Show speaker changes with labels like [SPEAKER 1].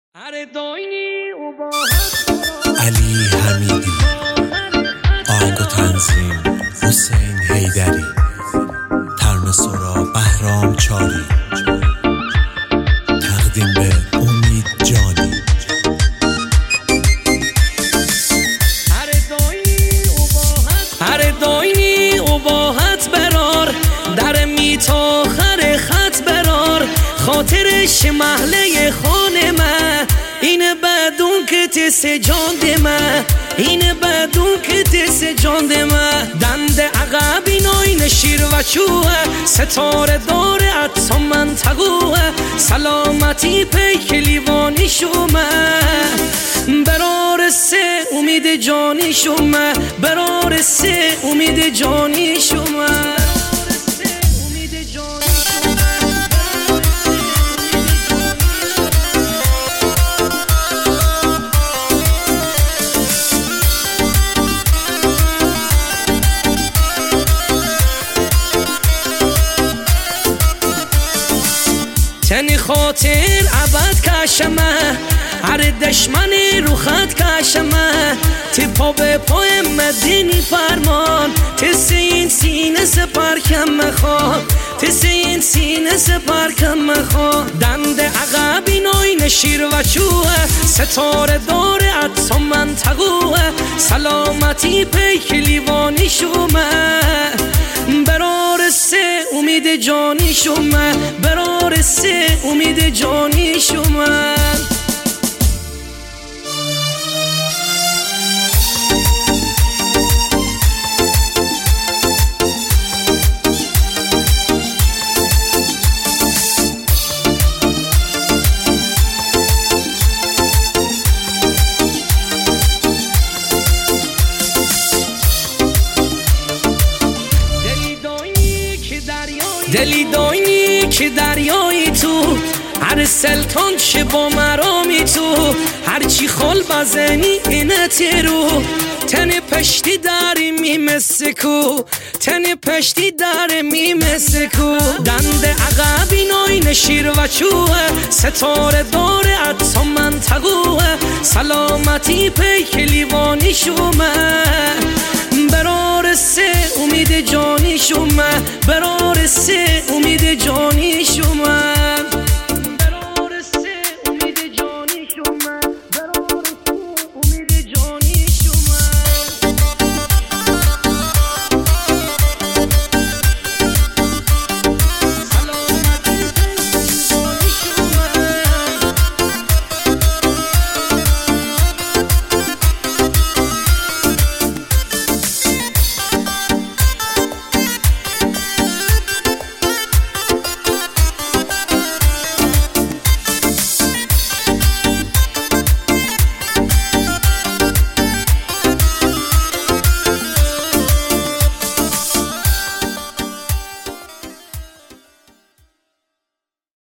[SPEAKER 1] علی حمیدی، آهنگ و تنظیم حسین حیدری، ترانه سرا بهرام چاری، تقدیم به امید جانی.
[SPEAKER 2] هر داینی اباحت برار، در میتا خر خط برار، خاطرش محله خانه من، این بدون که تس جان من، این بدون که تس جان من. دند عقب ایناین شیر و چوه، ستاره داره عطا منطقوه، سلامتی پیک لیوانی شومه، برار سه امید جانی شومه، برار سه امید جانی شومه. تنی خاطر عبد کشمه، هر دشمنی رو خط کشمه، تی پا به پای مدینی فرمان، تسی این سینه سپر کم مخواد، تسی این سینه سپر کم مخواد. دند عقب ایناین شیر و چوه، ستاره داره عطا منطقوه، سلامتی پیک لیوانی شومه، برار سه امید جانی شومه، برار سه امید جانی شومه. دلی داینی که دریایی تو، هر سلطان چه با مرامی تو، هرچی خال بزنی اینه تیرو، تن پشتی داری میمسکو، تن پشتی داره میمسکو. دند عقب ایناین شیر و چوه، ستاره داره عطا منطقوه، سلامتی پیک لیوانی شومه، برار سه امید جانی شومه، برار سه امید جانی شومه.